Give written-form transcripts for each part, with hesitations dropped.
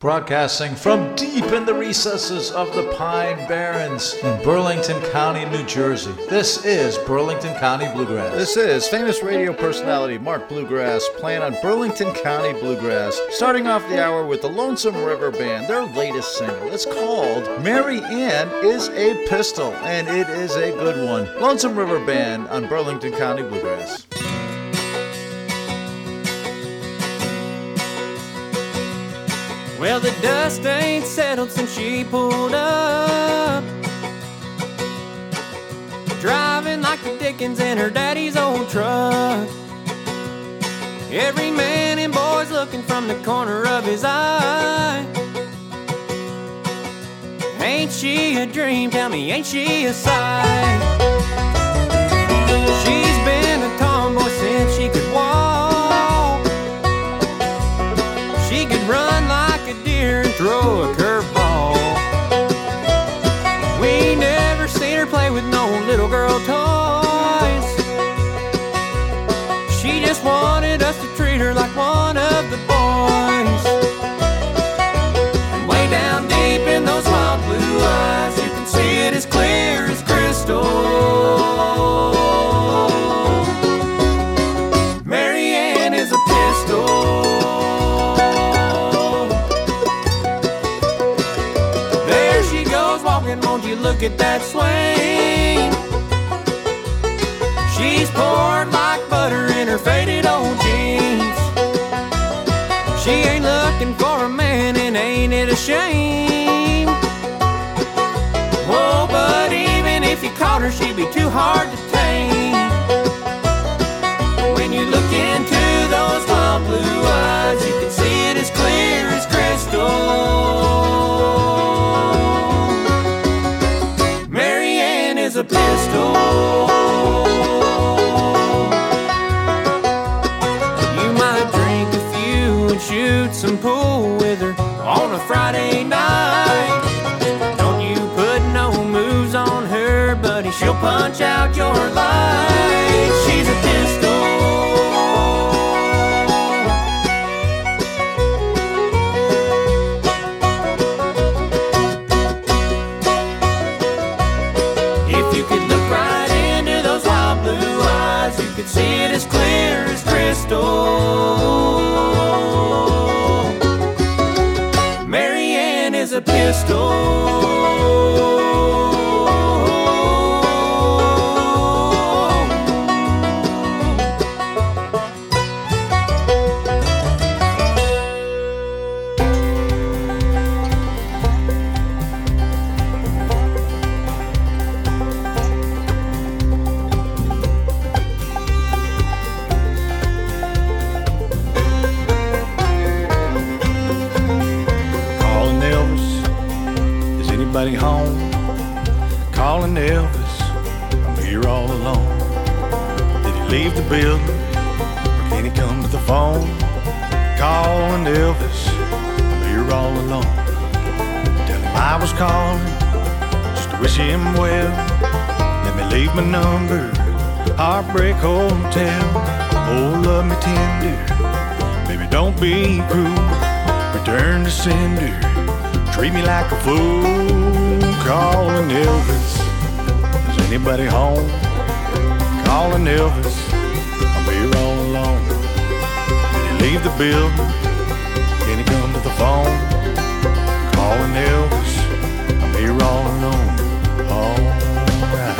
Broadcasting from deep in the recesses of the Pine Barrens in Burlington County, New Jersey. This is Burlington County Bluegrass. This is famous radio personality Mark Bluegrass playing on Burlington County Bluegrass. Starting off the hour with the Lonesome River Band, their latest single. It's called Mary Ann is a Pistol, and it is a good one. Lonesome River Band on Burlington County Bluegrass. Well, the dust ain't settled since she pulled up, driving like the Dickens in her daddy's old truck. Every man and boy's looking from the corner of his eye. Ain't she a dream? Tell me, ain't she a sight? She's been a tomboy since she could walk. She could run like and throw a curveball. We never seen her play with no little girl toys. She just wanted us to treat her like one of the boys. And way down deep in those wild blue eyes, you can see it as clear as crystal. Mary Ann is a pistol. Won't you look at that swing? She's poured like butter in her faded old jeans. She ain't looking for a man, and ain't it a shame? Oh, but even if you caught her, she'd be too hard to tame. When you look into those wild blue eyes, you can see it as clear as crystal. A pistol. You might drink a few and shoot some pool with her on a Friday night. Don't you put no moves on her, buddy, she'll punch out your light. She's a pistol. See it as clear as crystal. Mary Ann is a pistol. Home, calling Elvis, I'm here all alone. Did he leave the building, or can he come to the phone? Calling Elvis, I'm here all alone. Tell him I was calling, just to wish him well. Let me leave my number, Heartbreak Hotel. Oh, love me tender, baby don't be cruel. Return to sender, treat me like a fool. Calling Elvis, is anybody home? Calling Elvis, I'm here all alone. Did he leave the building? Can he come to the phone? Calling Elvis, I'm here all alone. All right.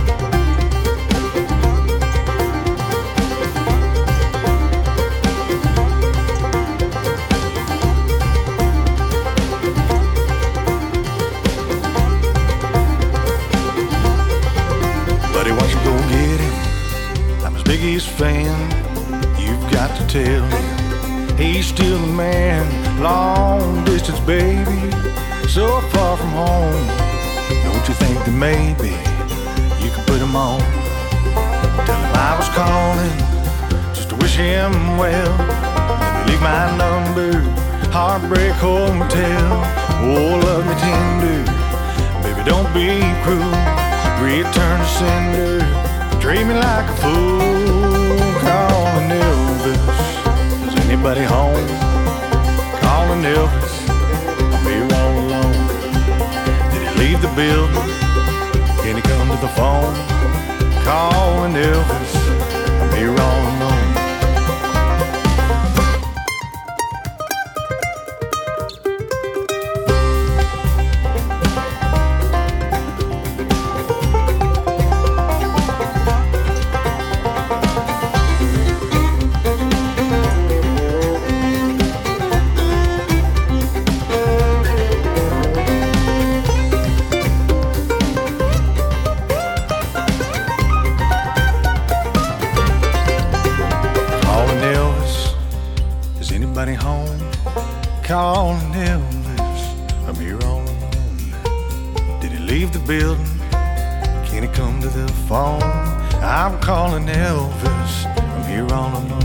Biggest fan, you've got to tell him he's still the man. Long distance, baby, so far from home. Don't you think that maybe you could put him on? Tell him I was calling just to wish him well. Let me leave my number, Heartbreak Hotel. Oh, love me tender, baby don't be cruel. Return to sender, treat me like a fool. Calling Elvis, is anybody home? Calling Elvis, building? Can he come to the phone? Calling Elvis, I'm here all alone. Calling Elvis, I'm here all alone. Did he leave the building? Can he come to the phone? I'm calling Elvis, I'm here all alone.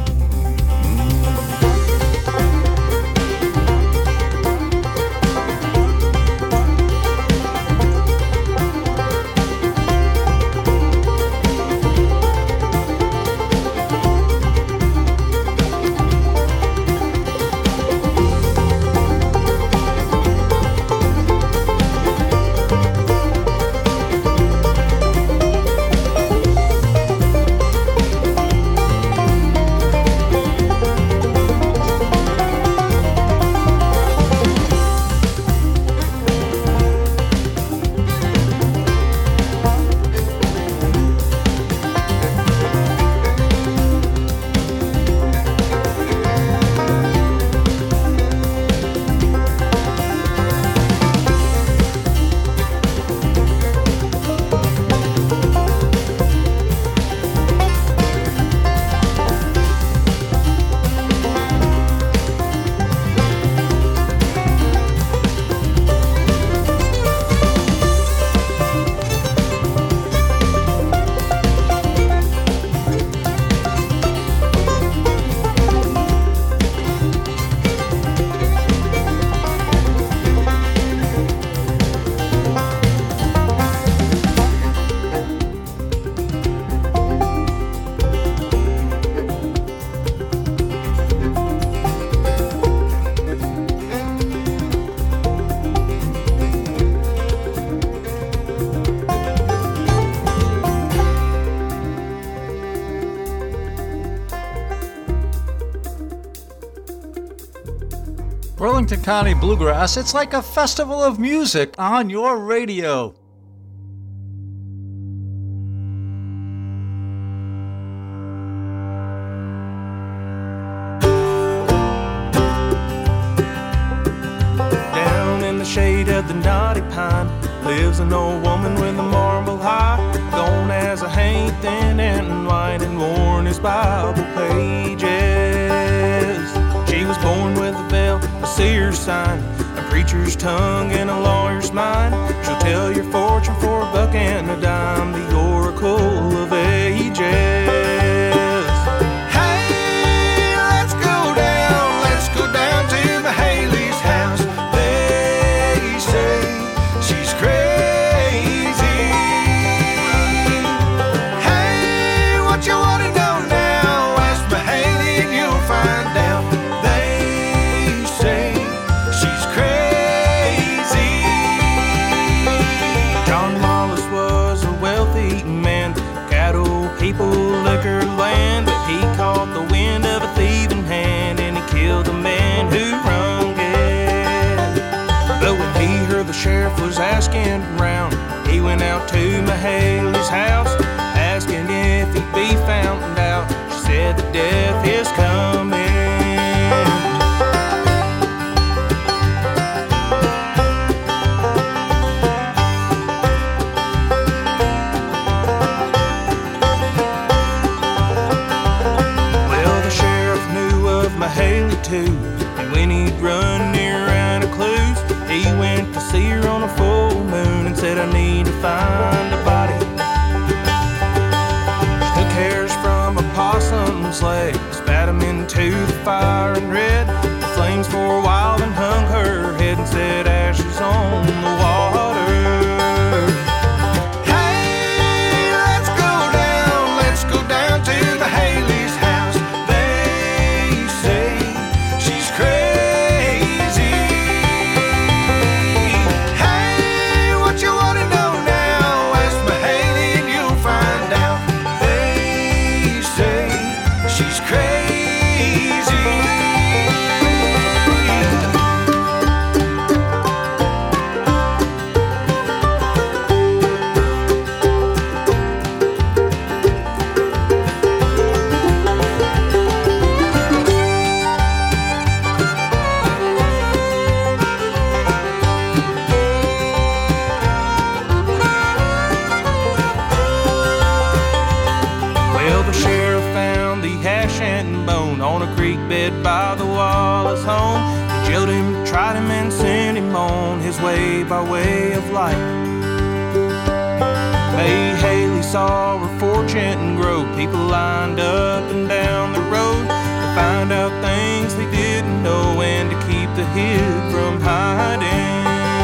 Burlington County Bluegrass, it's like a festival of music on your radio. Down in the shade of the knotty pine lives an old woman with a marble high, gone as a haint thin and white and worn his Bible pages. She was born with a veil, a seer's sign, a preacher's tongue and a lawyer's mind. She'll tell your fortune for a buck and a dime, the oracle of ages. Hey, let's go down to Mahaley's house. They say she's crazy. Hey, what you wanna know now? Ask Mahaley and you'll find out. People, liquor, land, but he caught the wind of a thieving hand and he killed the man who rung it. But when he heard the sheriff was asking round, he went out to Mahaley's house, asking if he'd be found out. She said the death is coming. Mahaley too, and when he'd run near out of clues, he went to see her on a full moon and said, I need to find a body. She took hairs from a possum's leg, spat them into the fire and read the flames for a while, then hung her head and said, ashes on the water. Hey, let's go down to Mahaley's house. Crazy. Hey, what you fireman sent him on his way by way of light. May Haley saw her fortune grow. People lined up and down the road to find out things they didn't know and to keep the hid from hiding.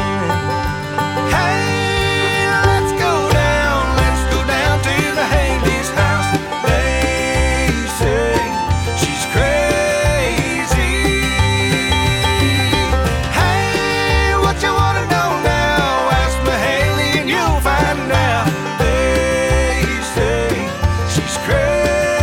Hey, let's go down to the Haley's house. They say she's crazy. Hey, what you wanna know now? Ask me Haley and you'll find out. They say she's crazy.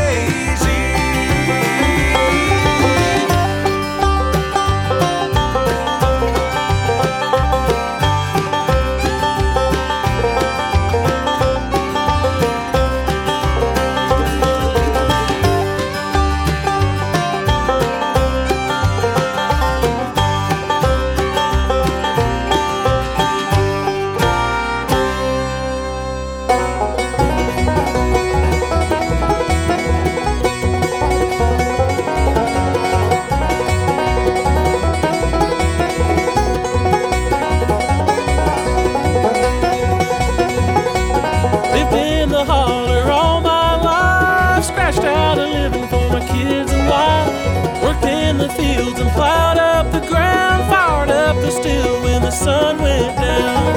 Lived in the holler all my life, scratched out a living for my kids and wife. Worked in the fields and plowed up the ground, fired up the still when the sun went down.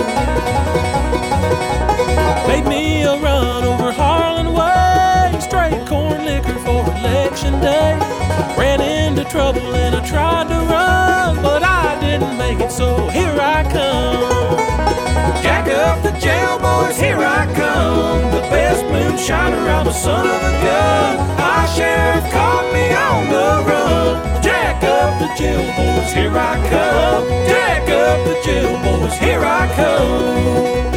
Made me a run over Harlan Way, straight corn liquor for election day. Ran into trouble and I tried to run, but I didn't make it, so here I come. Jack up the jail, boys, here I come. The best moonshiner, I'm a son of a gun. Our sheriff caught me on the run. Jack up the jail, boys, here I come. Jack up the jail, boys, here I come.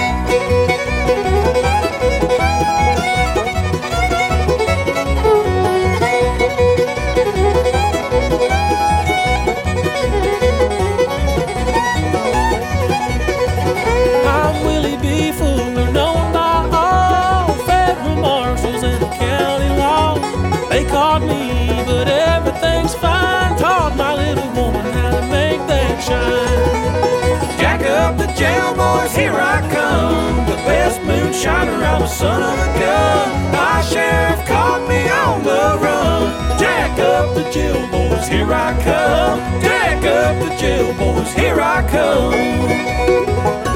I'm Willie B. Fuller, known by all federal marshals and the county law. They caught me, but everything's fine. Taught my little woman how to make that shine. Jack up the jail, boys, here I come. The best moonshiner, I'm a son of a gun. My sheriff caught me on the run. Jack up the jail, boys, here I come. Jack up the jail, boys, here I come.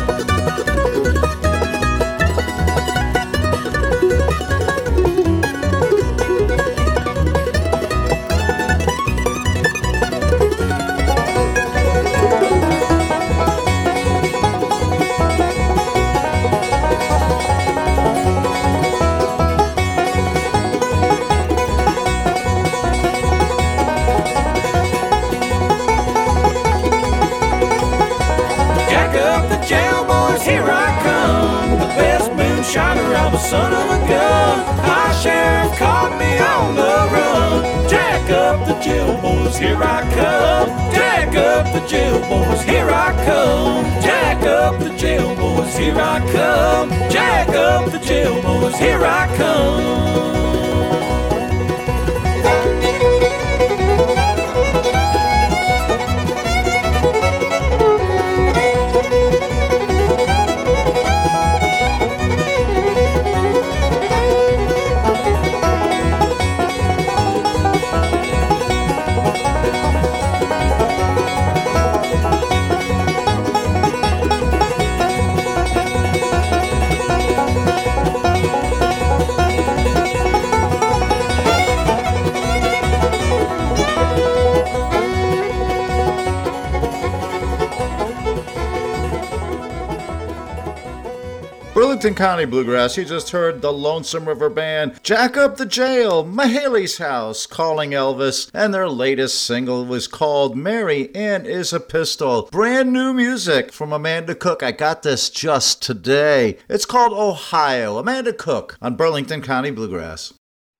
Shiner, I'm a son of a gun. Our sheriff caught me on the run. Jack up the jail, boys, here I come. Jack up the jail, boys, here I come. Jack up the jail, boys, here I come. Jack up the jail, boys, here I come. Burlington County Bluegrass, you just heard the Lonesome River Band, Jack Up the Jail, Mahaley's House, Calling Elvis, and their latest single was called Mary Ann is a Pistol. Brand new music from Amanda Cook. I got this just today. It's called Ohio. Amanda Cook on Burlington County Bluegrass.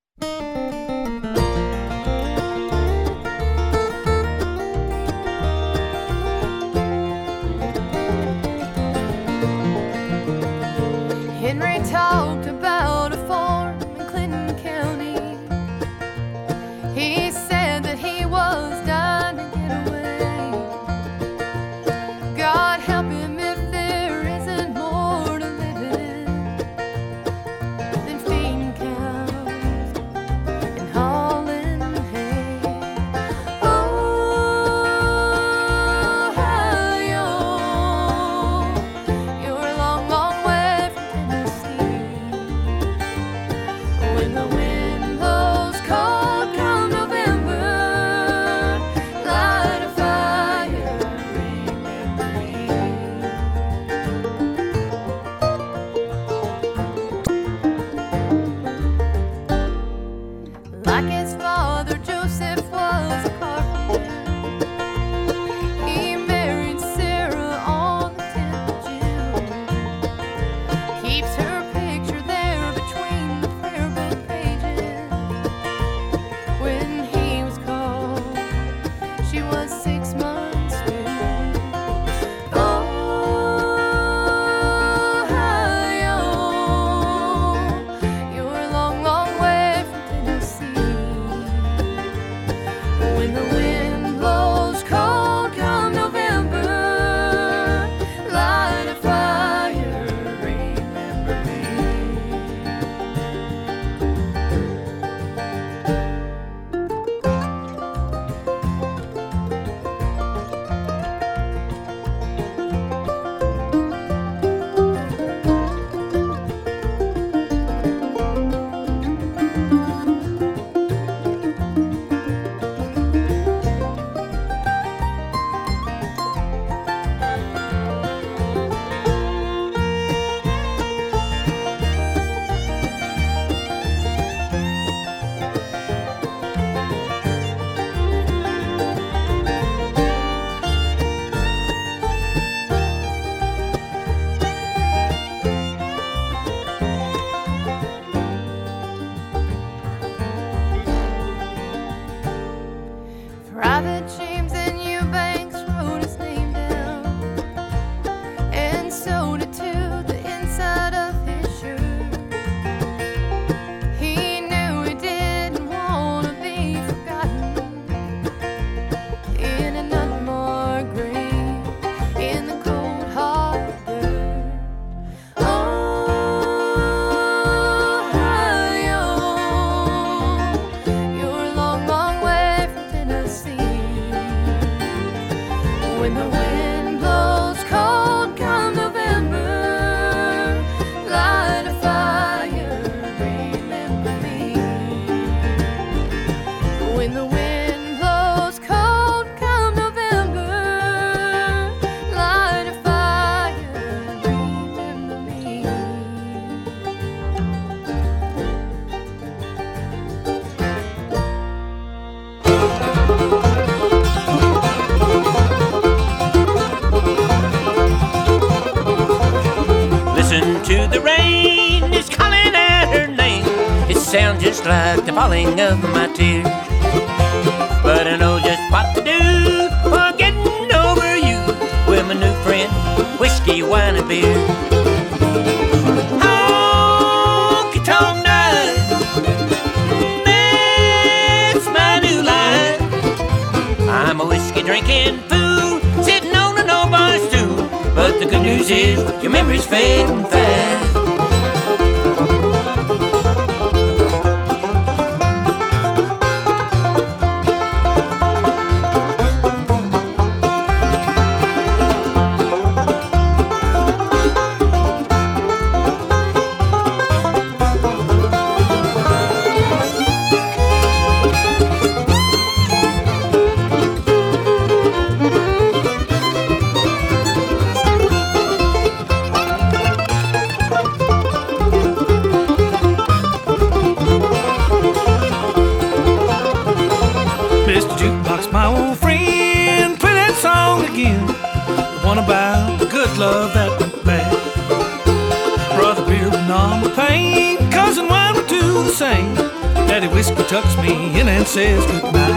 Henry talked about a farm in Clinton County. He said that he was dying to get away. When the wind blows cold come November, light a fire, remember me. When the wind blows cold come November, light a fire, remember me. Listen to the rain, it's calling out her name. It sounds just like the falling of my tears. But I know just what to do for getting over you with my new friend, whiskey, wine, and beer. Honky-tonk night, that's my new life. I'm a whiskey drinking fool, sitting on an old bar stool. But the good news is your memory's fading fast. Mr. Jukebox, my old friend, play that song again. The one about the good love that went bad. Brother beer would numb the pain, cousin wine would do the same. Daddy whiskey tucks me in and says goodnight.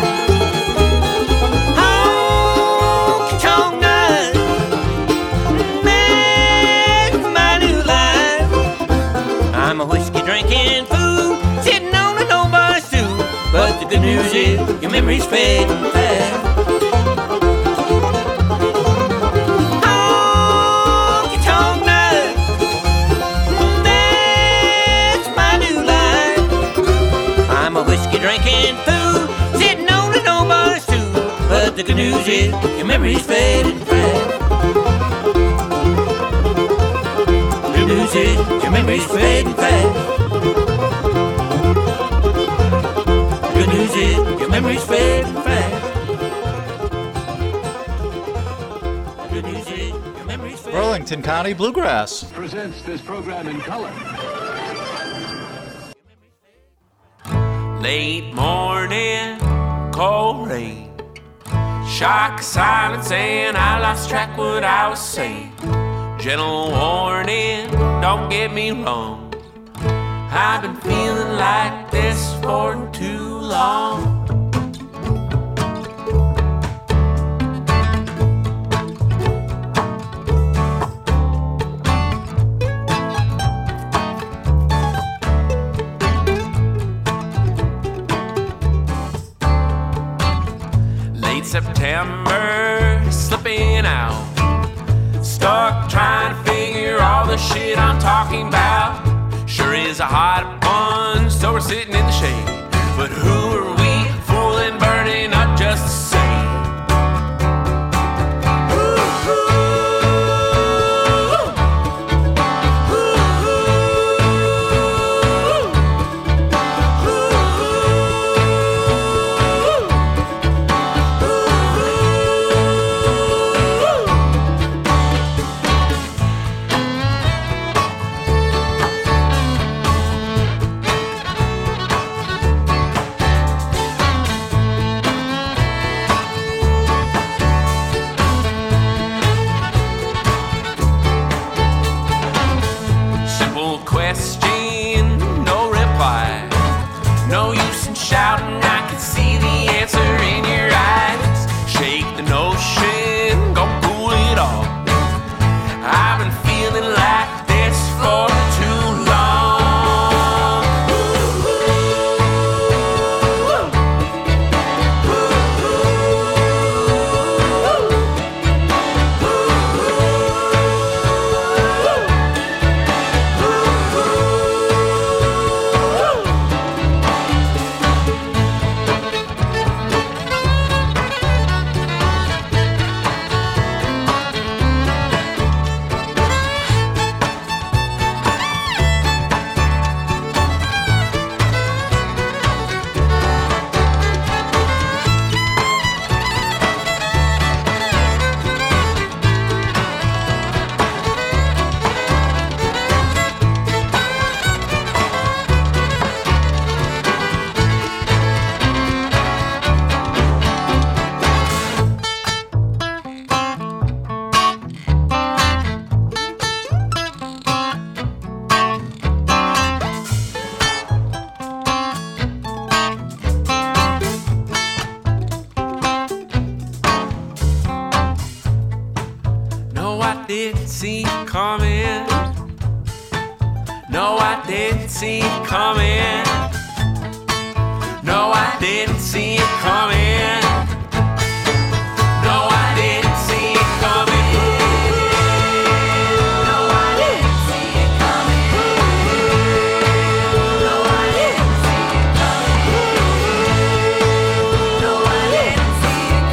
Honky-tonk night, that's my new life. I'm a whiskey drinking fool, sitting on an old bar stool. But the good news is your memory's fading fast. Honky-tonk night, that's my new life. I'm a whiskey drinking fool, sitting on an old bar stool. But the good news is your memory's fading fast. Good news is your memory's fading fast. Good news is your memory's fading fast. Good news is your memory's fading. Burlington County Bluegrass. Presents this program in color. Late morning, cold rain, shock silence, and I lost track what I was saying. Gentle warning, don't get me wrong, I've been feeling like this for too long. Late September, slipping out, stuck trying to figure all the shit I'm talking about. Sure is a hot one, so we're sitting in the shade. But who are we, fooling, burning up just the same? I didn't see it coming. No, I didn't see it coming. No, I didn't see it coming. No, I didn't see it coming. No, I didn't see it coming. No, I didn't see it coming. No, I didn't see it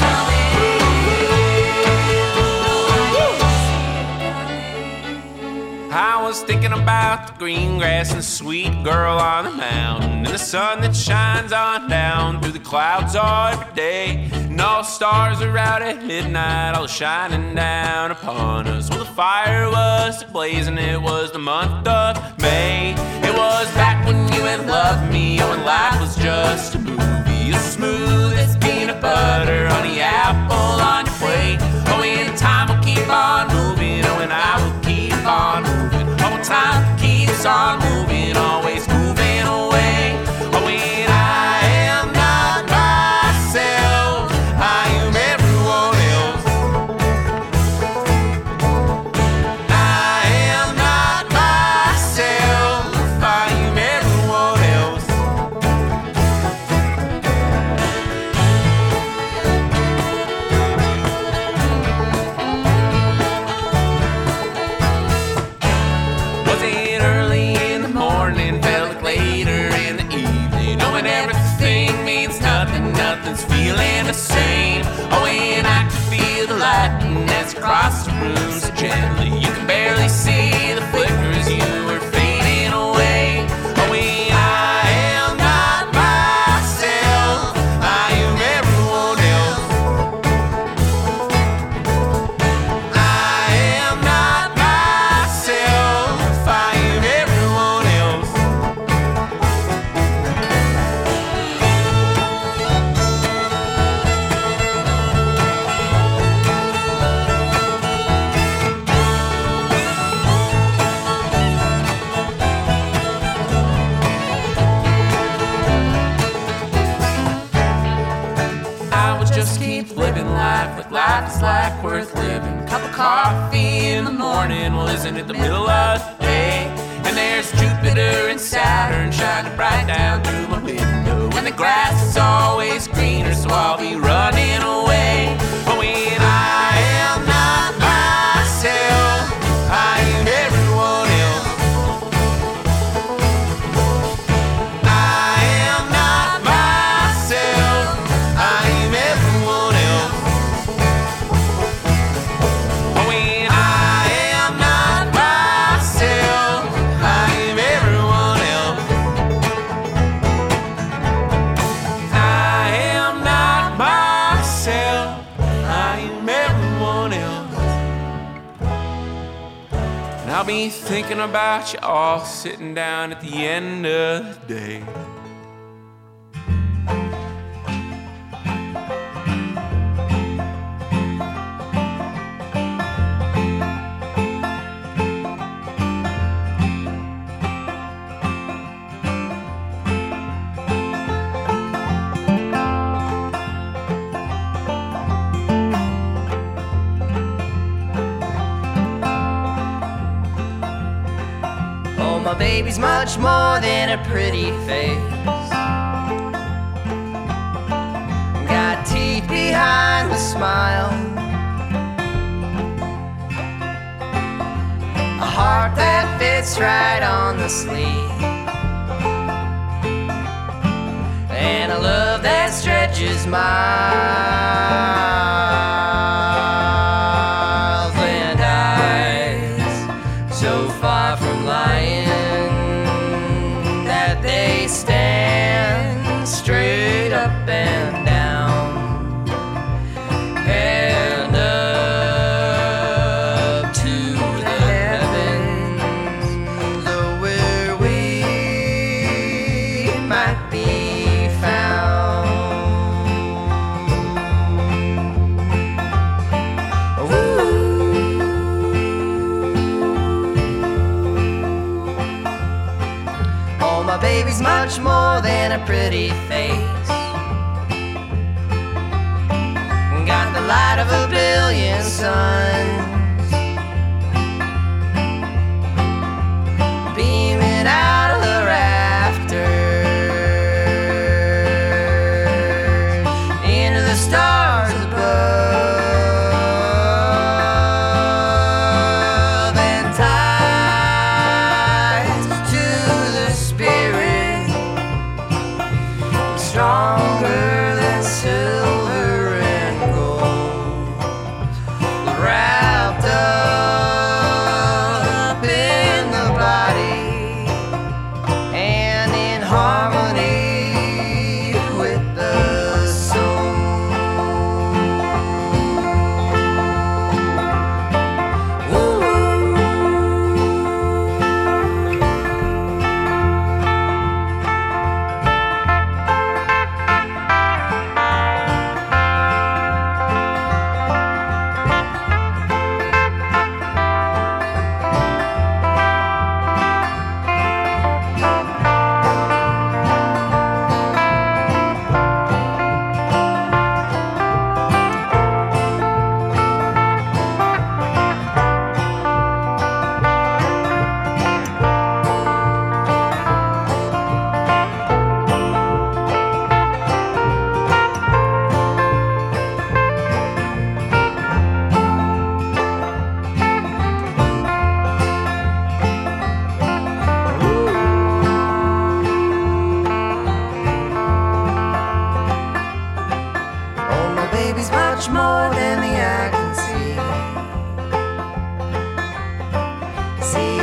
coming. I was thinking about the green grass and the sweet girl on the mountain, and the sun that shines on down through the clouds all every day. And all the stars are out at midnight, all shining down upon us. Well, the fire was blazing, it was the month of May. It was back when you had loved me, oh, and life was just a movie. As smooth as peanut butter on the apple on your plate. Oh, and time will keep on moving, oh, and I will keep on moving. Oh, time keeps on moving, always moving away. Oh, and I am not myself, I am everyone else. I am not myself, I am everyone else. Was it early in the morning, felt like later in the evening? Oh, and everything means nothing, nothing's feeling the same. Oh, and I can feel the lightning that's across the room so gently. You can barely see the flickers, you were fading away. Oh, and I am not myself, I am everyone else. I am not myself, I am everyone else. I would just keep living life like life is like worth living. Cup of coffee in the morning, well, isn't it the middle of the day? And there's Jupiter and Saturn shining bright down through my window. And the grass is always greener, so I'll be running away. Oh, and I am not myself, I am everyone else. I am not myself, I am everyone else. Oh, and I am not myself, I am everyone else. I am not myself, I am everyone else. And I'll be thinking about you all sitting down at the end of the day. Oh, my baby's much more than a pretty face. Got teeth behind the smile, a heart that fits right on the sleeve, and a love that stretches miles, and eyes so far from lying that they stand straight up and down and up to the heavens, though where we might be found. Oh, my baby's much more than a pretty face. Got the light of a billion suns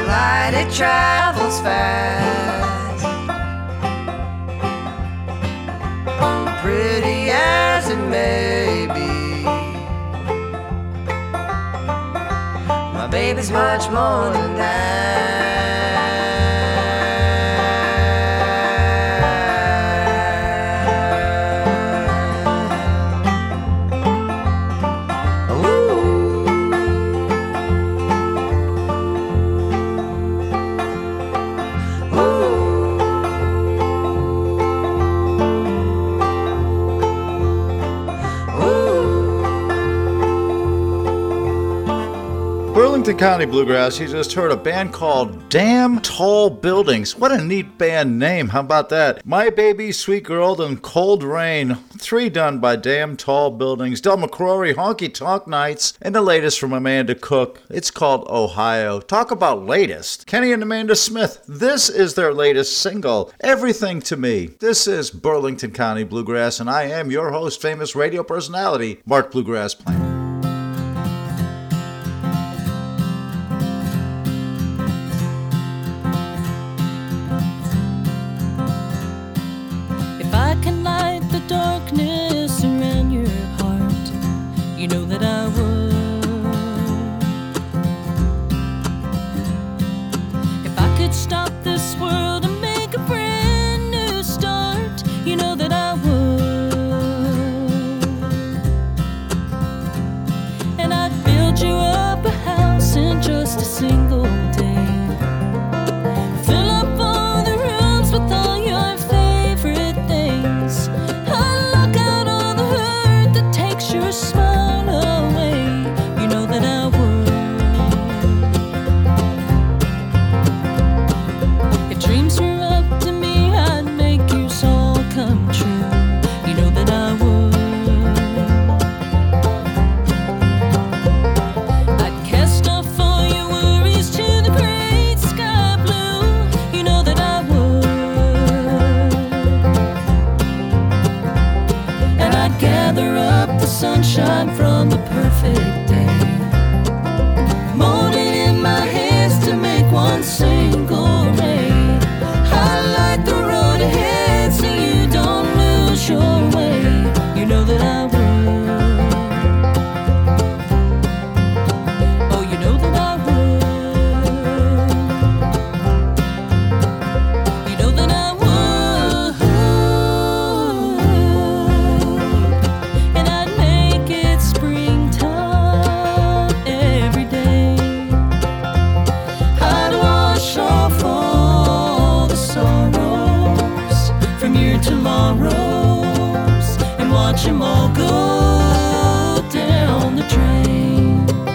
light, it travels fast. Pretty as it may be, my baby's much more than that. Burlington County Bluegrass, you just heard a band called Damn Tall Buildings. What a neat band name. How about that? My Baby, Sweet Girl, and Cold Rain. 3 done by Damn Tall Buildings. Del McCrory, Honky Tonk Nights, and the latest from Amanda Cook. It's called Ohio. Talk about latest. Kenny and Amanda Smith. This is their latest single, Everything to Me. This is Burlington County Bluegrass, and I am your host, famous radio personality, Mark Bluegrass Plant. Darkness around your heart, you know that I would. If I could stop this world and make a brand new start, you know that I would. And I'd build you up a house in just a single day. Fill up all the rooms with all your favorite things. Your smile away, you know that I would. If dreams were up to me, I'd make yours all come true, you know that I would. I'd cast off all your worries to the great sky blue, you know that I would. And I'd gather up the sunshine from the perfect day, mold it in my hands to make one single ray. Highlight the road ahead so you don't lose your way, you know that I would. Oh, you know that I would. You know that I would. Tomorrows and watch them all go down the drain.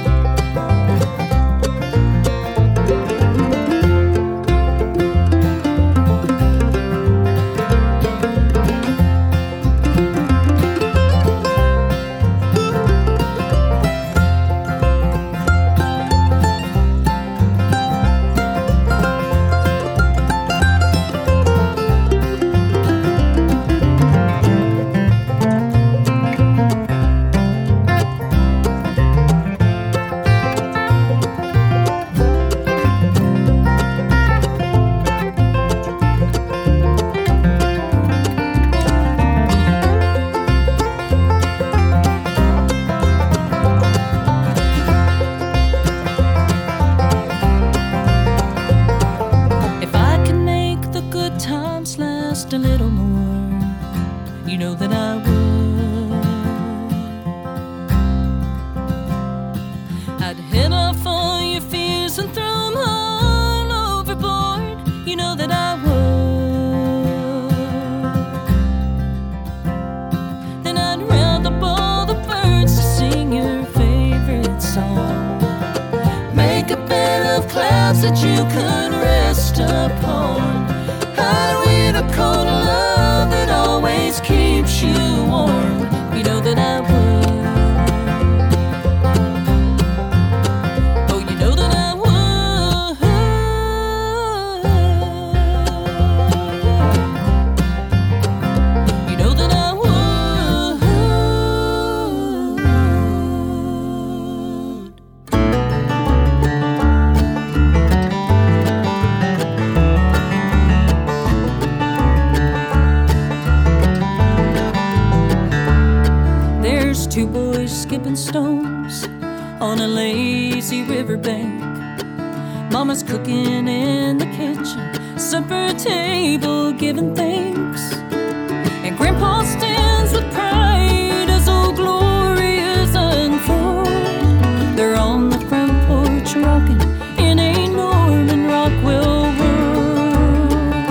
A little more, you know that I would. I'd head off all your fears and throw them all overboard, you know that I would. Then I'd round up all the birds to sing your favorite song, make a bed of clouds that you could rest upon. I'd wear a coat of love that always keeps you warm, you know that I would. Oh, you know that I would. You know that I would. stones on a lazy riverbank. Mama's cooking in the kitchen, supper table giving thanks. And Grandpa stands with pride as old Gloria's unfold. They're on the front porch rocking in a Norman Rockwell world.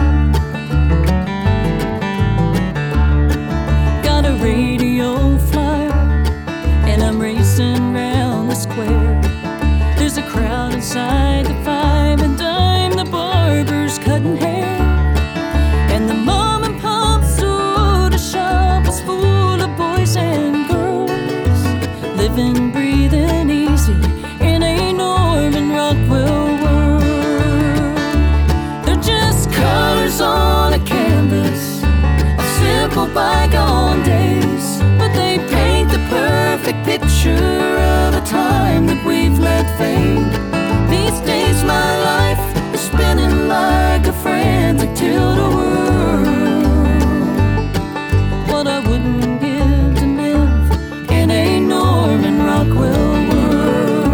Got a radio flyer and I'm racing round the square. There's a crowd inside the Five and Dime, the barber's cutting hair. And the mom and pop soda shop is full of boys and girls, living, breathing easy in a Norman Rockwell world. They're just colors on a canvas of simple bygone days, but they paint the perfect picture of a time that we've let fade. These days my life is spinning like a frantic tilt-a-whirl. What I wouldn't give to live in a Norman Rockwell world.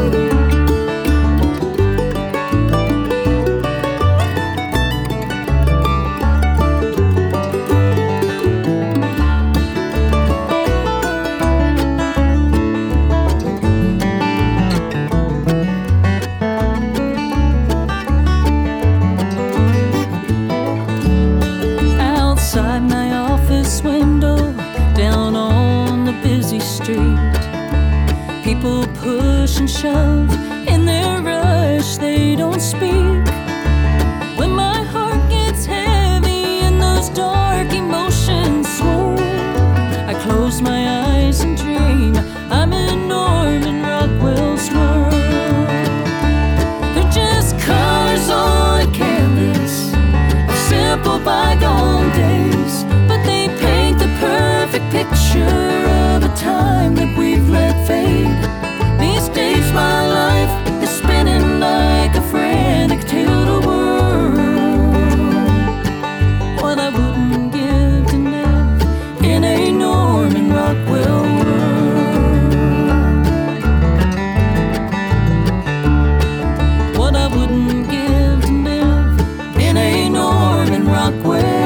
Outside my office window, down on the busy street, people push and shove in their rush, they don't speak. When my heart gets heavy and those dark emotions swirl, I close my eyes and dream I'm in Norman Rockwell's world. They're just colors on a canvas of simple bygone days, but they paint the perfect picture of a time that we've let fade. These days my life is spinning like a frantic tilt-a-whirl. What I wouldn't give to live in a Norman Rockwell world. What I wouldn't give to live in a Norman Rockwell world.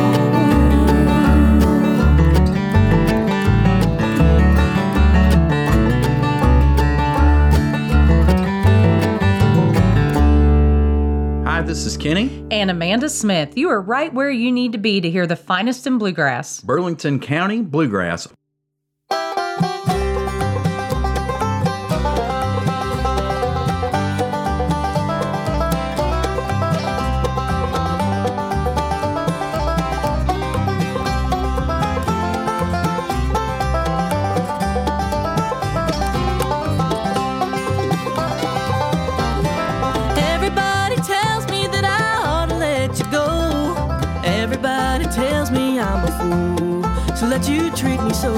Hi, this is Kenny. And Amanda Smith. You are right where you need to be to hear the finest in bluegrass. Burlington County Bluegrass. Everybody tells me that I ought to let you go. Everybody tells me I'm a fool to let you treat me so.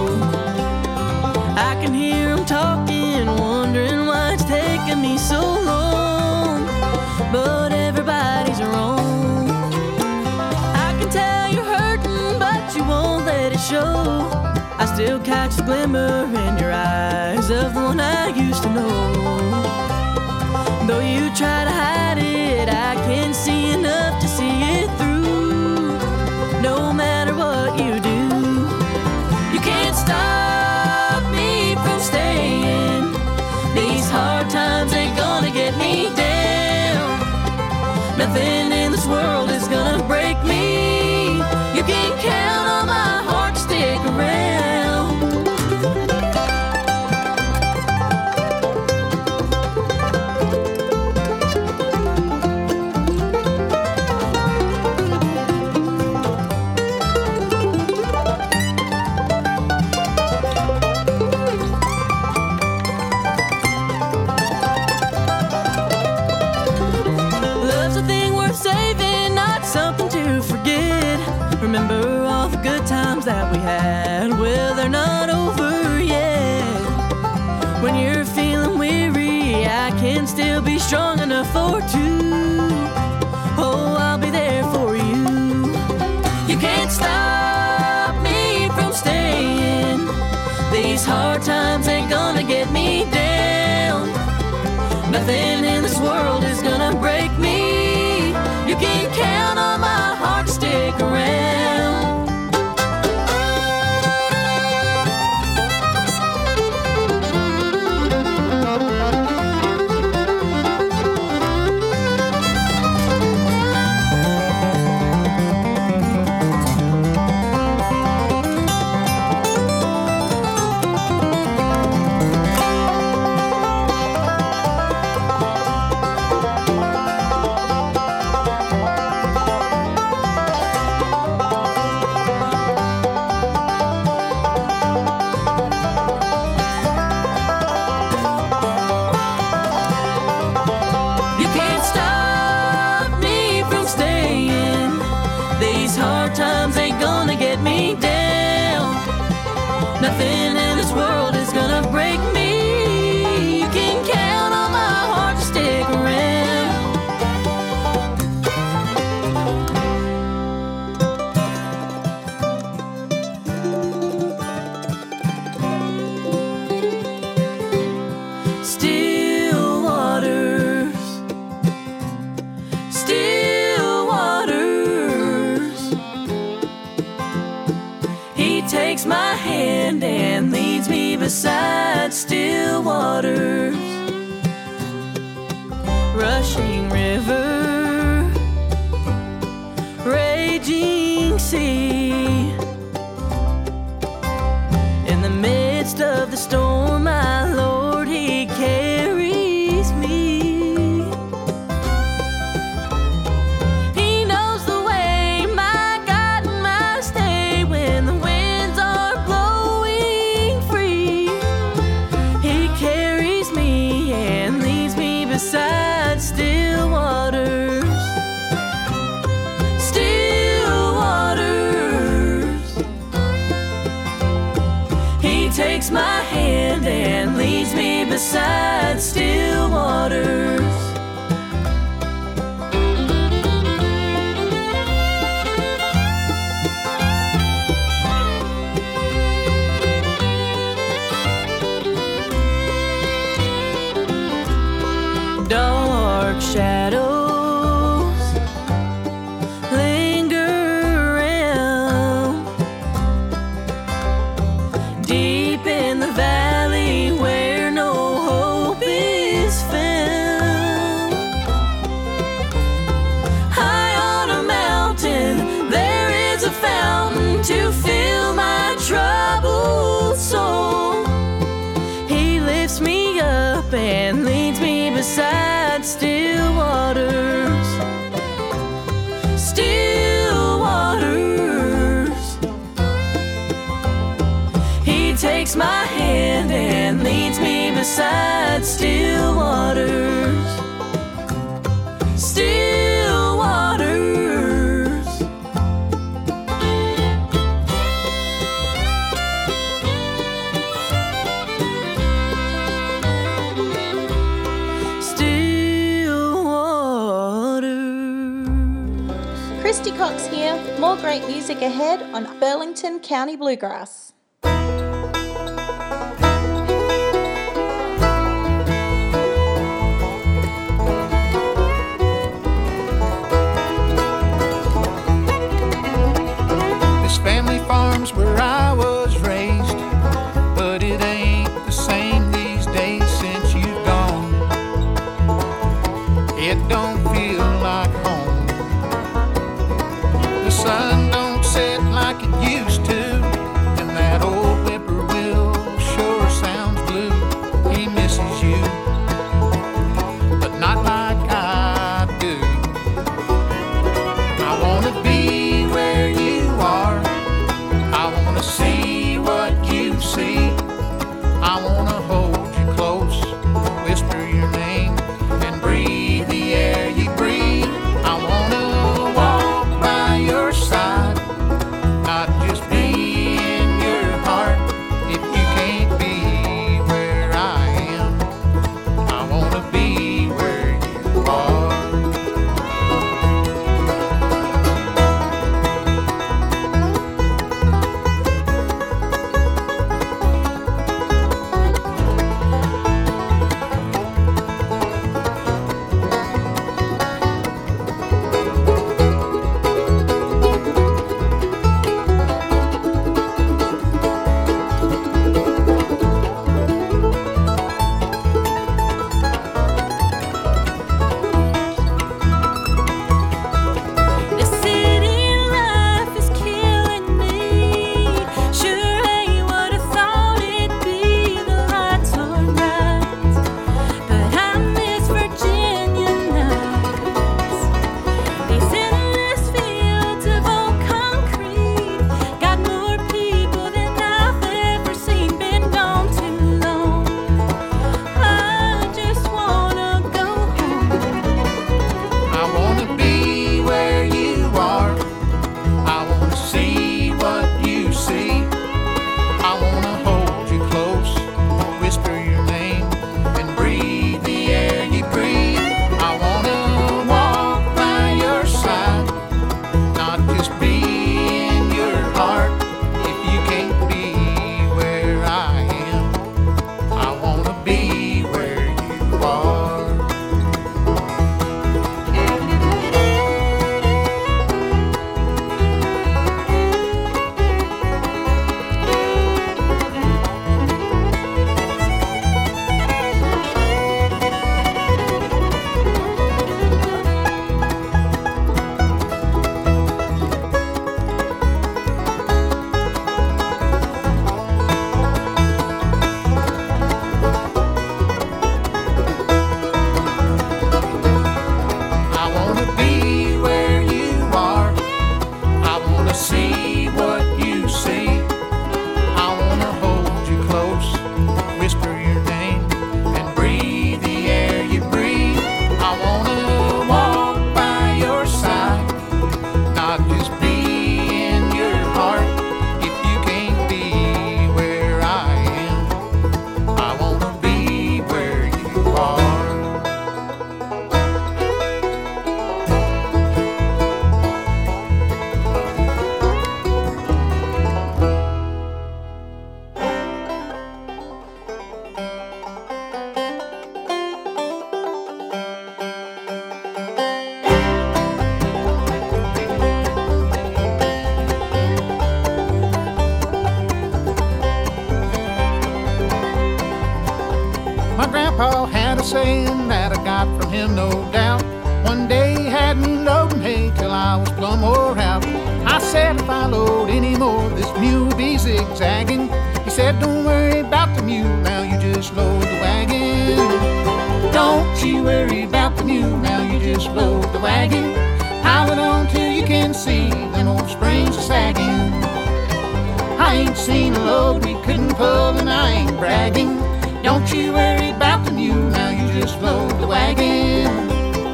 I can hear them talking, wondering why it's taking me so long. But everybody's wrong. I can tell you're hurting, but you won't let it show. I still catch the glimmer in your eyes of the one I used to know. Though you try to hide it, I can see enough to see it through. No matter what you do, you can't stop me from staying. These hard times ain't gonna get me down. Nothing in this world is gonna break me. You can count on my heart to stick around. Love's a thing worth saving, not something to forget. Remember all the good times that we had, well, they're not over yet. When you're feeling weary, I can still be strong enough for two. Oh, I'll be there for you. You can't stop me from staying. These hard times ain't Nothing in this world is gonna break me. You can count on my heart to stick around. Nothing in this world is gonna break me. You can count on my heart to stick around. Still waters, still waters. He takes my hand and leads me beside still waters. Rushing river, raging sea. In the midst of the storm, my Lord, He carries me. He knows the way, my God and my stay, when the winds are blowing free. He carries me and leads me beside still waters. Still waters. He takes my hand and leads me beside still waters. Dark shadows linger around, deep in the valley where no hope is found. High on a mountain there is a fountain to fill my troubled soul. He lifts me up and leads me beside still waters. Still waters. He takes my hand and leads me beside still waters. Still waters. Still waters. Christy Cox here. More great music ahead on Burlington County Bluegrass. This family farm's where I was raised, but it ain't the same these days since you've gone. It don't feel like home. The sun don't set like it used to, and that old whippoorwill sure sounds blue. He misses you, but not like I do. I wanna be where you are. I wanna see what you see. I wanna hold you close, whisper your name, and breathe the air you breathe. I wanna walk by your side, not just be in your heart. If you can't be where I am, I wanna be where you are. saying that I got from him, no doubt. One day he had me loading hay till I was plumb wore out. I said if I load any more, this mule will be zigzagging. He said don't worry about the mule, now you just load the wagon. Don't you worry about the mule, now you just load the wagon. Pile it on till you can see them old springs are sagging. I ain't seen a load we couldn't pull and I ain't bragging. Don't you worry about the mule, now you just load the wagon.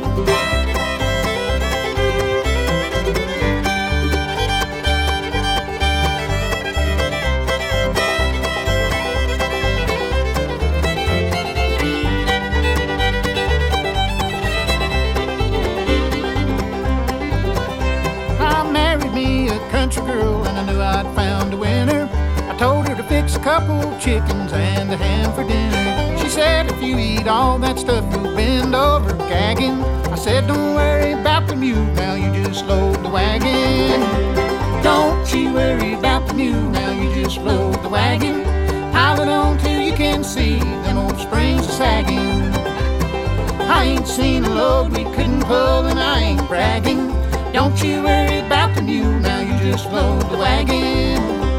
Country girl and I knew I'd found a winner. I told her to fix a couple chickens and a ham for dinner. She said if you eat all that stuff you'll bend over gagging. I said don't worry about the mule, now you just load the wagon. Don't you worry about the mule, now you just load the wagon. Pile it on till you can see them old springs are sagging. I ain't seen a load we couldn't pull and I ain't bragging. Don't you worry about the mule, now you just load the wagon.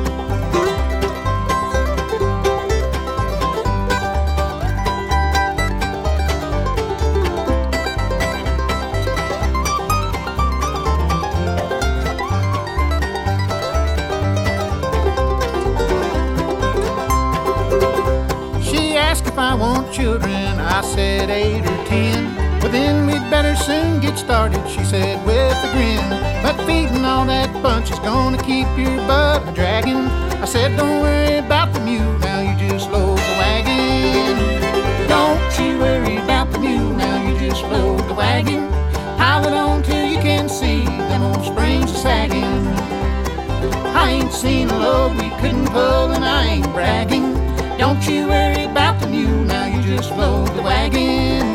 She asked if I want children, I said 8 or 10. Well then we'd better soon get started, she said with a grin. But feeding all that bunch is gonna keep your butt dragging. I said don't worry about the mule, now you just load the wagon. Don't you worry about the mule, now you just load the wagon. Pile it on till you can see them old springs are sagging. I ain't seen a load we couldn't pull and I ain't bragging. Don't you worry about the mule, now you just load the wagon.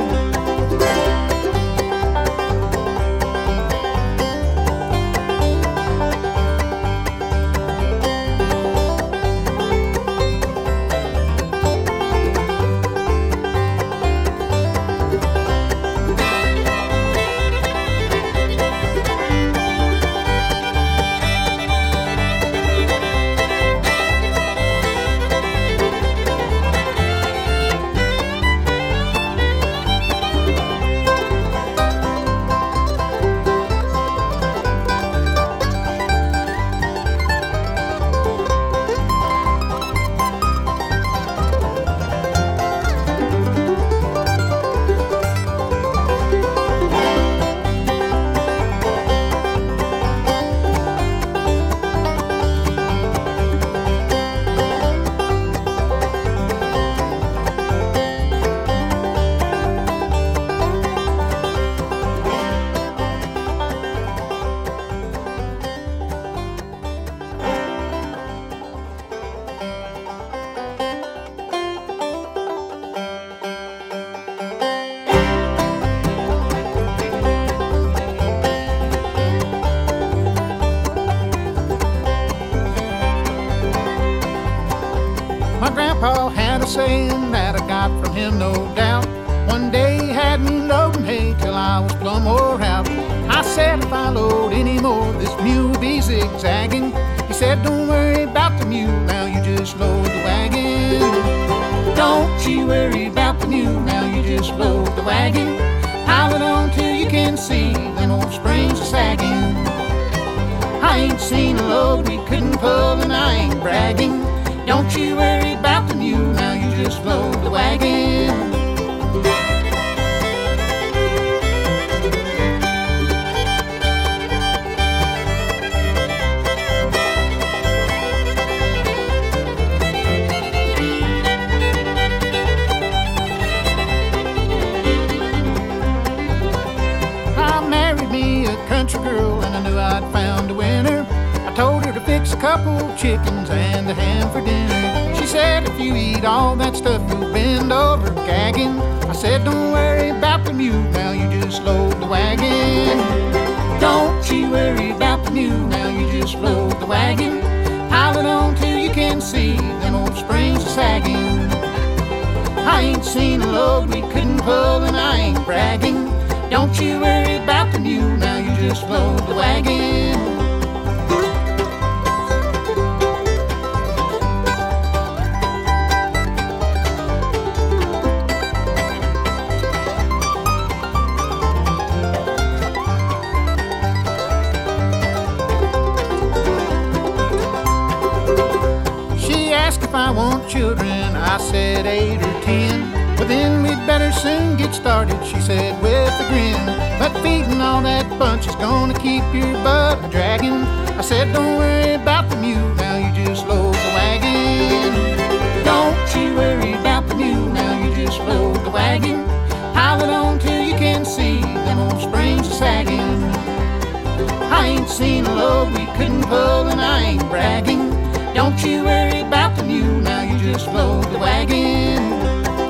Grandpa had a saying that I got from him, no doubt. One day he had me loading hay till I was plumb wore out. I said if I load any more, this mule will be zigzagging. He said don't worry about the mule, now you just load the wagon. Don't you worry about the mule, now you just load the wagon. Pile it on till you can see them old springs are sagging. I ain't seen a load we couldn't pull and I ain't bragging. Don't you worry about the mule, now you just load the wagon. I married me a country girl and I knew I'd found a winner. I told her to fix a couple chickens and a ham for dinner. She said if you eat all that stuff you'll bend over gagging. I said don't worry about the mule, now you just load the wagon. Don't you worry about the mule, now you just load the wagon. Pile it on till you can see them old springs are sagging. I I ain't seen a load we couldn't pull, and I ain't bragging. Don't you worry about the mule, now you just load the wagon. If I want children, I said 8 or 10. But then we'd better soon get started, she said with a grin. But feeding all that bunch is gonna keep your butt dragging. I said don't worry about the mule, now you just load the wagon. Don't you worry about the mule, now you just load the wagon. Pile it on till you can see them old springs are sagging. I ain't seen a load we couldn't pull, and I ain't bragging. Don't you worry about the mule, now you just load the wagon.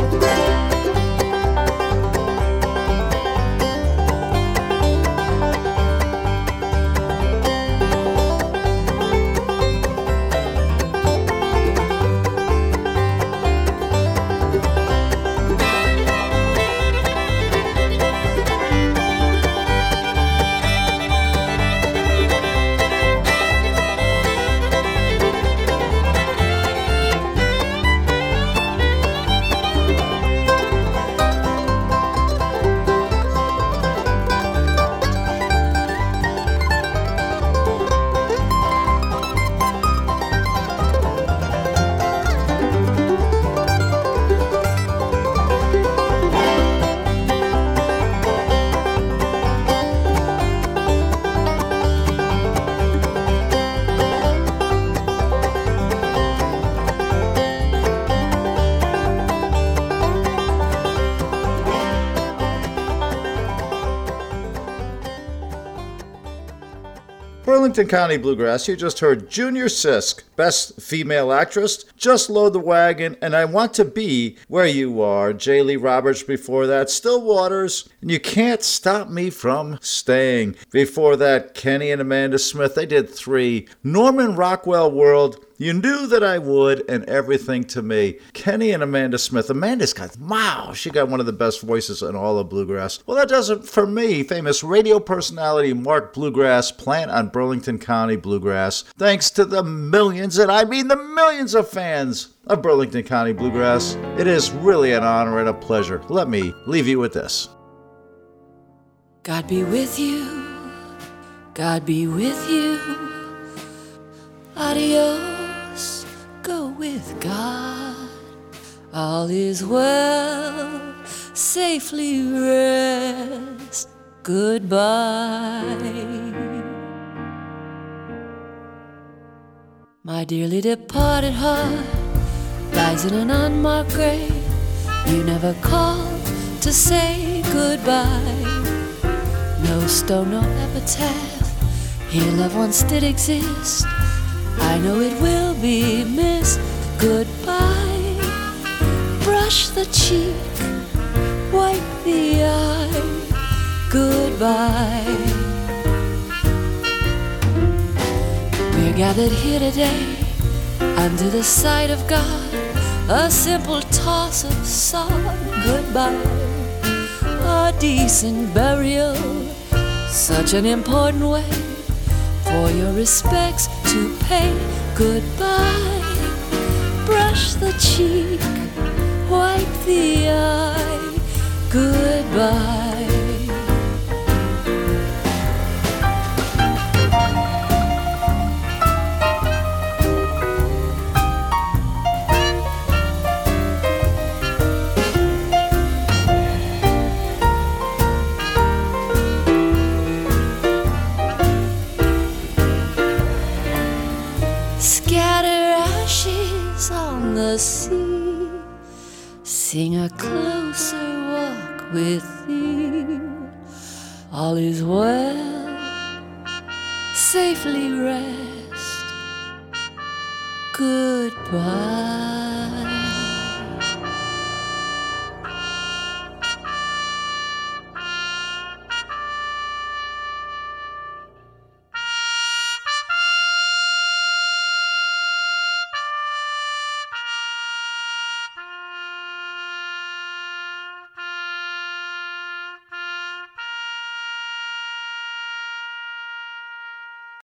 Burlington County Bluegrass, you just heard Junior Sisk, Best Female Actress, Just Load the Wagon, and I Want to Be Where You Are. J. Lee Roberts before that, Still Waters, and You Can't Stop Me From Staying. Before that, Kenny and Amanda Smith, they did 3. Norman Rockwell World, You Knew That I Would, and Everything to Me. Kenny and Amanda Smith. Amanda's got, wow, she got one of the best voices in all of bluegrass. Well, that does it for me, famous radio personality Mark Bluegrass, plant on Burlington County Bluegrass. Thanks to the millions, and I mean the millions of fans of Burlington County Bluegrass. It is really an honor and a pleasure. Let me leave you with this. God be with you. God be with you. Adios. Go with God. All is well. Safely rest. Goodbye. My dearly departed heart lies in an unmarked grave. You never called to say goodbye. No stone, no epitaph. Here loved ones did exist. I know it will be missed. Goodbye. Brush the cheek, wipe the eye. Goodbye. We're gathered here today under the sight of God. A simple toss of sod. Goodbye. A decent burial, such an important way for your respects to pay. Goodbye. Brush the cheek, wipe the eye. Goodbye. The sea, sing a closer walk with thee. All is well, safely rest. Goodbye.